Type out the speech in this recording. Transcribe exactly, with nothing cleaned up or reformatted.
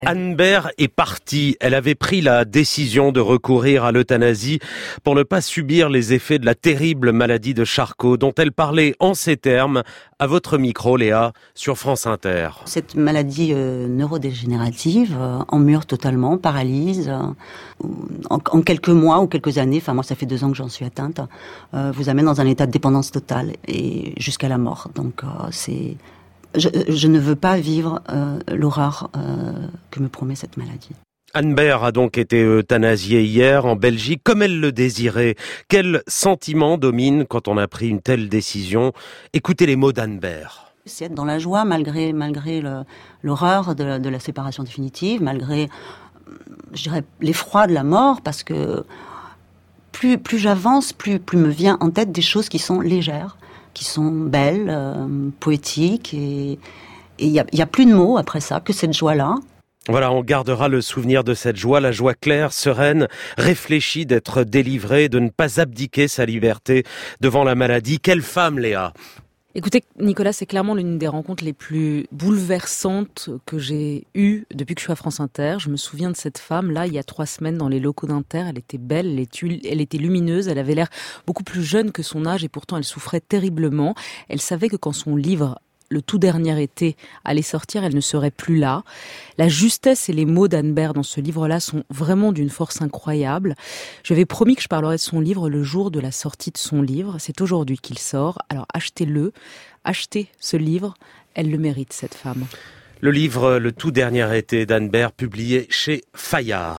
Anne Bert est partie. Elle avait pris la décision de recourir à l'euthanasie pour ne pas subir les effets de la terrible maladie de Charcot, dont elle parlait en ces termes à votre micro, Léa, sur France Inter. Cette maladie euh, neurodégénérative euh, emmure totalement, paralyse. Euh, en, en quelques mois ou quelques années, enfin moi ça fait deux ans que j'en suis atteinte, euh, vous amène dans un état de dépendance totale et jusqu'à la mort. Donc euh, c'est... Je, je ne veux pas vivre euh, l'horreur euh, que me promet cette maladie. Anne Bert a donc été euthanasiée hier en Belgique comme elle le désirait. Quel sentiment domine quand on a pris une telle décision? Écoutez les mots d'Anne Bert. C'est être dans la joie malgré, malgré le, l'horreur de, de la séparation définitive, malgré, je dirais, l'effroi de la mort, parce que plus, plus j'avance, plus, plus me vient en tête des choses qui sont légères, qui sont belles, euh, poétiques, et il n'y a, y a plus de mots après ça que cette joie-là. Voilà, on gardera le souvenir de cette joie, la joie claire, sereine, réfléchie d'être délivrée, de ne pas abdiquer sa liberté devant la maladie. Quelle femme, Léa! Écoutez, Nicolas, c'est clairement l'une des rencontres les plus bouleversantes que j'ai eues depuis que je suis à France Inter. Je me souviens de cette femme, là, il y a trois semaines, dans les locaux d'Inter. Elle était belle, elle était, elle était lumineuse, elle avait l'air beaucoup plus jeune que son âge et pourtant elle souffrait terriblement. Elle savait que quand son livre, le tout dernier été, allait sortir, elle ne serait plus là. La justesse et les mots d'Anne Bert dans ce livre-là sont vraiment d'une force incroyable. Je lui avais promis que je parlerais de son livre le jour de la sortie de son livre. C'est aujourd'hui qu'il sort. Alors achetez-le, achetez ce livre. Elle le mérite, cette femme. Le livre Le tout dernier été d'Anne Bert, publié chez Fayard.